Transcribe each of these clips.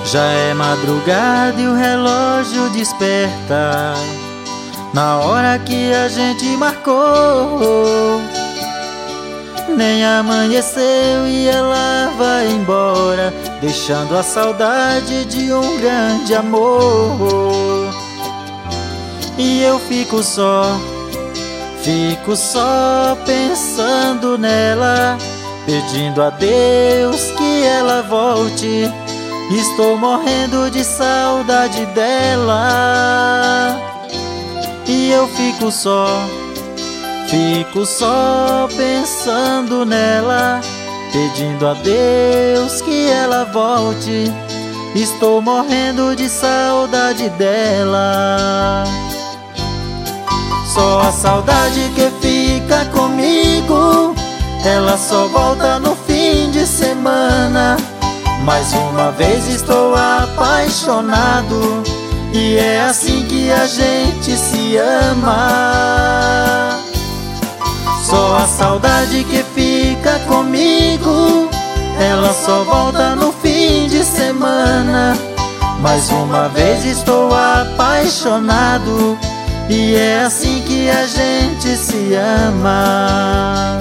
Já é madrugada e o relógio desperta na hora que a gente marcou. Nem amanheceu e ela vai embora, deixando a saudade de um grande amor. E eu fico só pensando nela, pedindo a Deus que ela volte. Estou morrendo de saudade dela. E eu fico só pensando nela, pedindo a Deus que ela volte. Estou morrendo de saudade dela. Só a saudade que fica comigo, ela só volta no fim de semana. Mais uma vez estou apaixonado, e é assim que a gente se ama. Só a saudade que fica comigo, ela só volta no fim de semana. Mais uma vez estou apaixonado, e é assim que a gente se ama.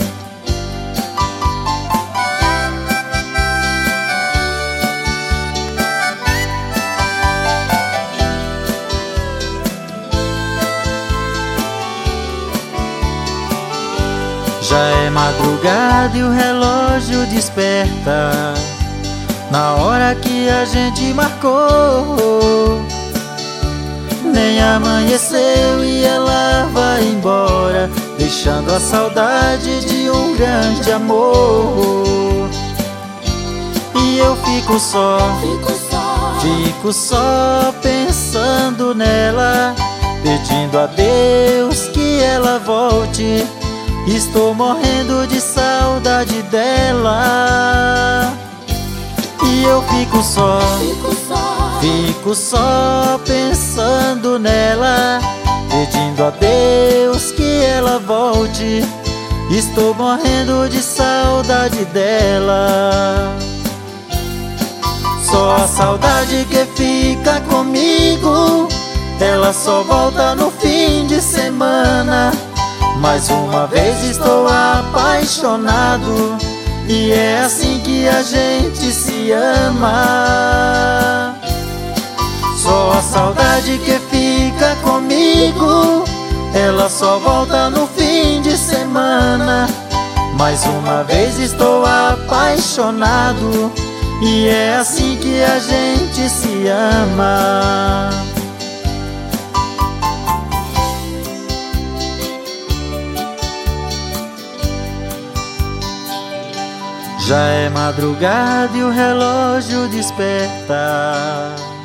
Já é madrugada e o relógio desperta na hora que a gente marcou. Nem amanheceu e ela vai embora, deixando a saudade de um grande amor. E eu fico só pensando nela, pedindo a Deus que ela volte. Estou morrendo de saudade dela. E eu fico só pensando nela, pedindo a Deus que ela volte. Estou morrendo de saudade dela. Só a saudade que fica comigo, ela só volta no fim de semana. Mais uma vez estou apaixonado, e é assim que a gente se ama. Só a saudade que fica comigo, ela só volta no fim de semana. Mais uma vez estou apaixonado, e é assim que a gente se ama. Já é madrugada e o relógio desperta